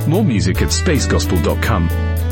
More music at spacegospel.com.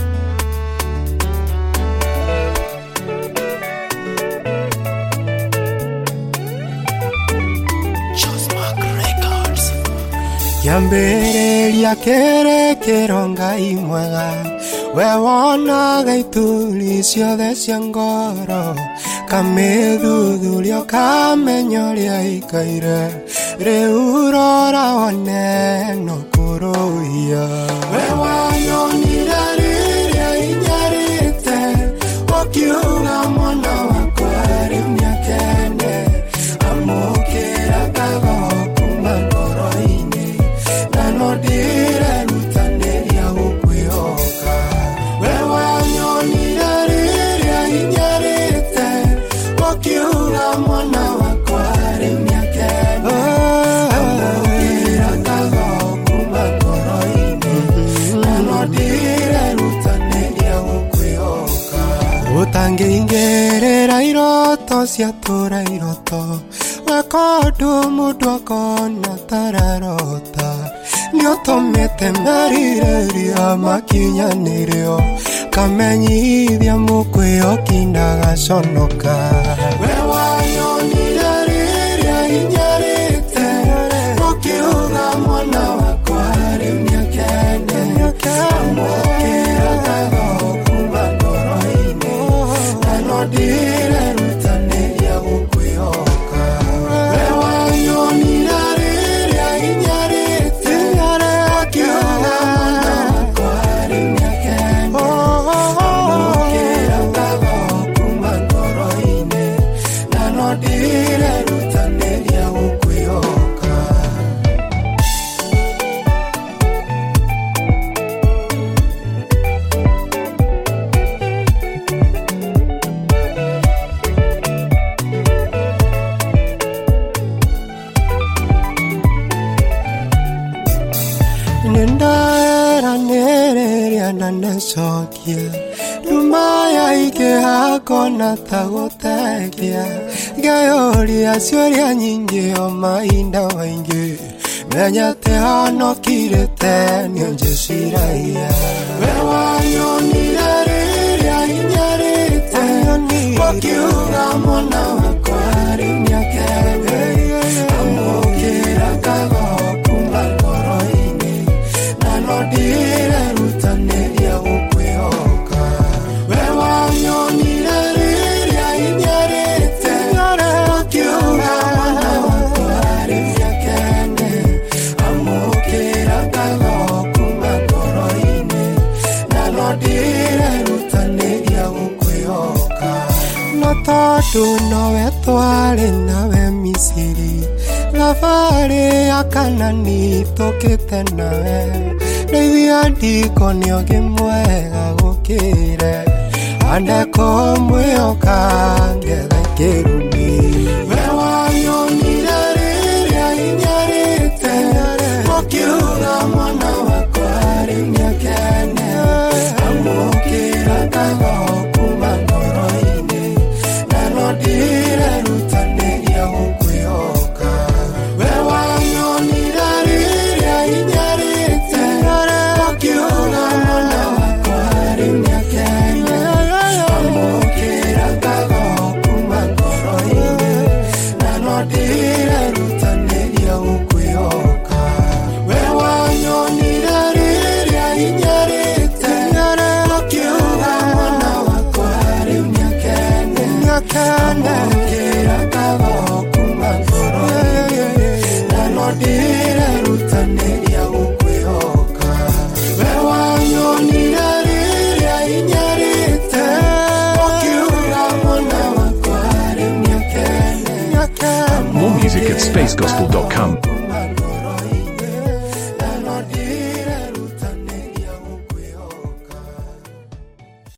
Yambereria kere kirongai mwega we wonaga ituri ciothe cia ngoro kamithuthurio kamenyoria ikaire riu rora one nukuruia we wanyonire riria inyarite ukiuga mwana wakwa riu niakene amukira kagokuma ngoro-ini nodire rutaneria gukwihoka we wanyonire riria inyarite ukiuga mwana wakwa riu niakene amukira kagokuma ngoro-ini nodire rutaneria gukwihoka utangĩingĩrĩra iroto ciatũra iroto wekondu mũndũ akona tararota nĩũtũmĩte merirĩria makinyanĩrio kamenyithia mũkwĩhoki ndagaconoka we wanyonire rĩrĩa inyarĩte ũkiuga mwana wakwa rĩu nĩakene amũkĩra kagokuma ngoro-ini na nondire rutanĩria gũkwĩhoka we wanyonire rĩrĩa inyarĩte ũkiuga mwana wakwa rĩu nĩakene amũkĩra kagokuma ngoro-ini na nondire rutanĩria gũkwĩhoka Nendaeranĩrĩria na nĩcokia ndumaya ikĩhakona ta gũtekia ngĩyũria ciũria nyingĩ o mahinda maingĩ menyete honokirĩte nĩũnjĩciragia we wanyonire rĩrĩa inyarĩte ũkiuga mwana wakwa rĩu nĩakene amũkĩra kagokuma ngoro-ini na nondire rutanĩria gũkwĩhoka we wanyonire rĩrĩa inyarĩte ũkiuga mwana wakwa rĩu nĩakene amũkĩra kagokuma ngoro-ini na nondire rutanĩria gũkwĩhoka no tondũ nowe twarĩ nawe Misiri thabarĩ ya Kanani tũkĩte nawe ndeithia ndikone ũngĩ mwega gũkĩre andĩko mwĩhoka ngetha kĩrumi we wanyonire rĩrĩa inyarĩte ũkiuga mwana wakwa rĩu nĩakene amũkĩra kagokuma ngoro-ini na nondire rutanĩria gũkwĩhoka we wanyonire rĩrĩa inyarĩte ũkiuga mwana wakwa rĩu nĩakene amũkĩra kagokuma ngoro-ini na nondire rutanĩria gũkwĩhoka we wanyonire rĩrĩa inyarĩte ũkiuga mwana wakwa rĩu nĩakene amũkĩra kagokuma ngoro-ini na nondire rutanĩria gũkwĩhoka we wanyonire rĩrĩa inyarĩte ũkiuga mwana wakwa rĩu nĩakene More music at spacegospel.com.